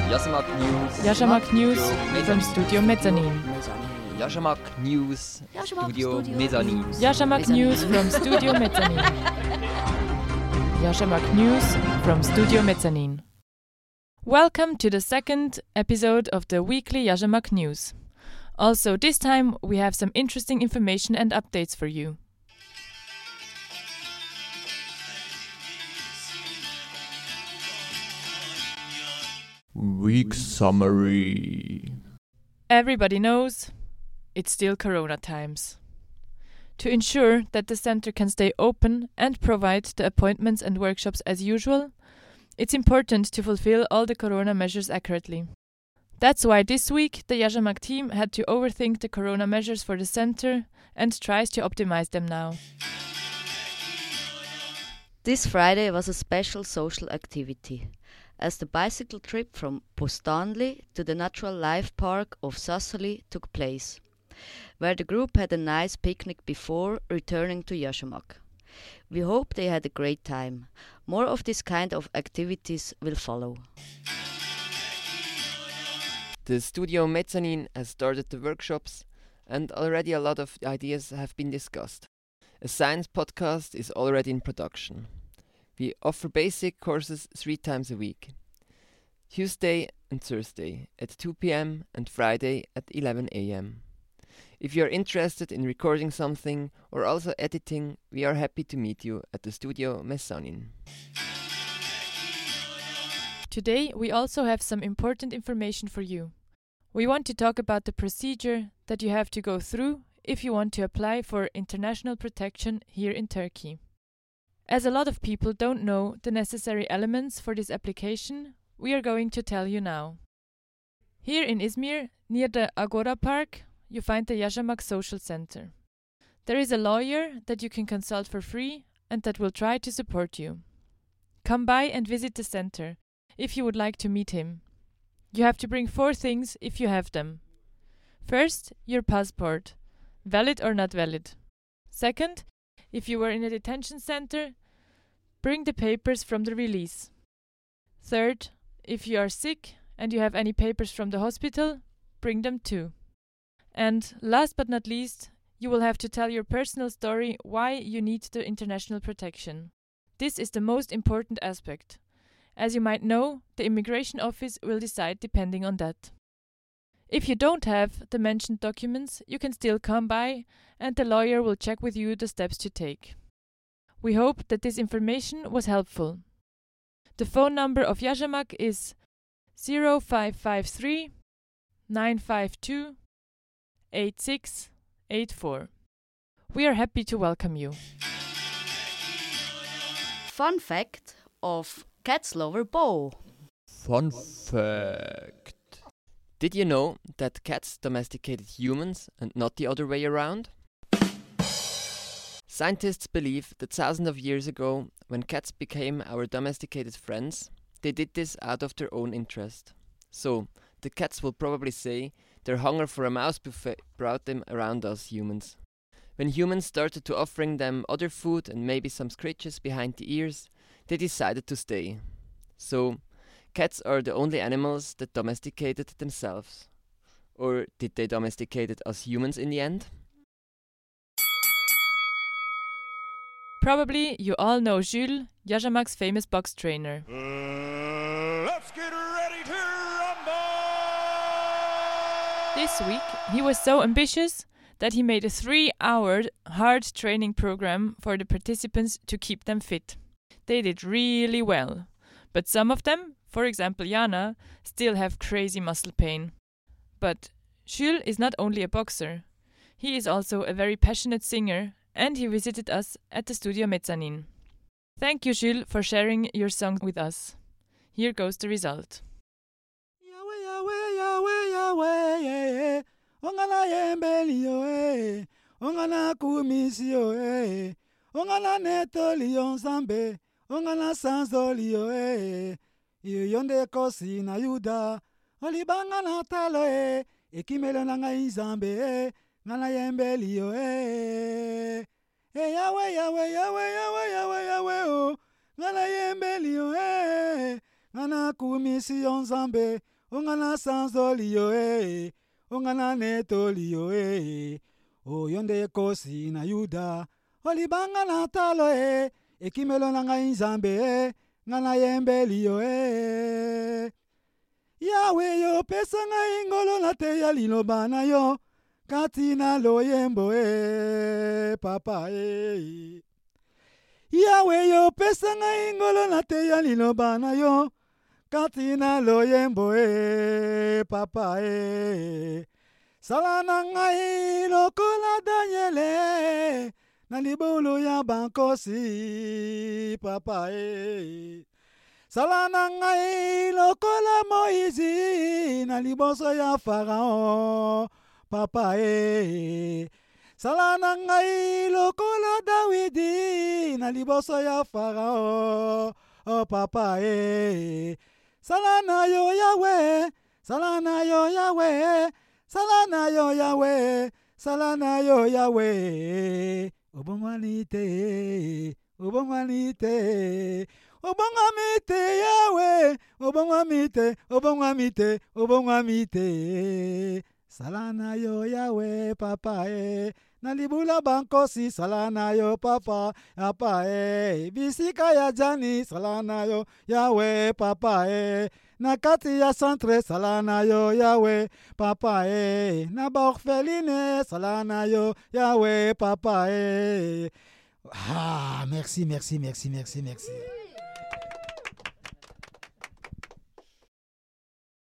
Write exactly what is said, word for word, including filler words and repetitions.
Yasamak News. Yasamak News from Studio Mezzanine. Yasamak News. Studio Mezzanine. Yasamak News from Studio Mezzanine. Yasamak News from Studio Mezzanine. Welcome to the second episode of the weekly Yasamak News. Also, this time we have some interesting information and updates for you. Week summary. Everybody knows it's still Corona times. To ensure that the center can stay open and provide the appointments and workshops as usual, it's important to fulfill all the Corona measures accurately. That's why this week the Yasamak team had to overthink the Corona measures for the center and tries to optimize them now. This Friday was a special social activity, as the bicycle trip from Postanli to the Natural Life Park of Sassali took place, where the group had a nice picnic before returning to Yasamak. We hope they had a great time. More of this kind of activities will follow. The Studio Mezzanine has started the workshops, and already a lot of ideas have been discussed. A science podcast is already in production. We offer basic courses three times a week. Tuesday and Thursday at two p.m. and Friday at eleven a.m. If you are interested in recording something or also editing, we are happy to meet you at the Studio Mezzanine. Today we also have some important information for you. We want to talk about the procedure that you have to go through if you want to apply for international protection here in Turkey. As a lot of people don't know the necessary elements for this application, we are going to tell you now. Here in Izmir, near the Agora Park, you find the Yasamak Social Center. There is a lawyer that you can consult for free and that will try to support you. Come by and visit the center if you would like to meet him. You have to bring four things if you have them. First, your passport, valid or not valid. Second, if you were in a detention center, bring the papers from the release. Third, if you are sick and you have any papers from the hospital, bring them too. And last but not least, you will have to tell your personal story why you need the international protection. This is the most important aspect. As you might know, the immigration office will decide depending on that. If you don't have the mentioned documents, you can still come by and the lawyer will check with you the steps to take. We hope that this information was helpful. The phone number of Yasamak is zero five five three nine five two eight six eight four. We are happy to welcome you. Fun fact of Cat's Lover Bo. Fun fact. Did you know that cats domesticated humans and not the other way around? Scientists believe that thousands of years ago, when cats became our domesticated friends, they did this out of their own interest. So, the cats will probably say their hunger for a mouse buffet brought them around us humans. When humans started to offering them other food and maybe some scratches behind the ears, they decided to stay. So, cats are the only animals that domesticated themselves. Or did they domesticate us humans in the end? Probably you all know Jules, Yasamak's famous box trainer. Uh, let's get ready to rumble! This week he was so ambitious that he made a three-hour hard training program for the participants to keep them fit. They did really well, but some of them, for example Jana, still have crazy muscle pain. But Jules is not only a boxer, he is also a very passionate singer, and he visited us at the Studio Mezzanine. Thank you, Jules, for sharing your song with us. Here goes the result. Yahweh, Yahweh, Yahweh, Yahweh, Ongana yembelio, eh, Ongana kumisio, eh, Ongana netolio zambe, Ongana sanzolio, eh, Yonde kosi na yuda, Olibanga na talo, eh, Ekimelo nanga izambe, eh, Ngana yembelio, eh, eh, Yahweh, Yahweh, Yahweh, Yahweh, Yahweh, Yahweh, oh, Ngana yembelio, eh, Ngana kumisio zambe, ongana sanzolio eh, ongana netolio eh, o yonde kosi na yuda, olibanga na talo eh, ekimelo na ngai nzambe eh, ngana yembelio eh. Yawe yo pesa ngai ngolo na te ya liloba na yo, kati na loyembo eh, papa eh. Yawe yo pesa ngai ngolo na te ya liloba na yo, kati na loyembo eh, papa eh. Sala na ngai lokola Daniele, na libulu ya bankosi, papa eh. Sala na ngai lokola Moïse, na liboso ya Farao, papa eh. Sala na ngai lokola Dawidi, na liboso ya Farao, oh papa eh. Sala na yo Yahweh, sala na yo Yahweh, sala na yo Yahweh, sala na yo Yahweh. Obongwanite, obongwanite, obongwamite Yahweh, obongwamite, obongwamite, obongwamite. Sala na yo Yahweh, papa eh. Na libula bankosi, sala na yo papa, papa eh. Bisika ya jani, sala na yo Yahweh, papa eh. Na kati ya centre, sala na yo Yahweh, papa eh. Na ba orpheline, sala na yo Yahweh, papa eh. Ah, merci, merci, merci, merci, merci.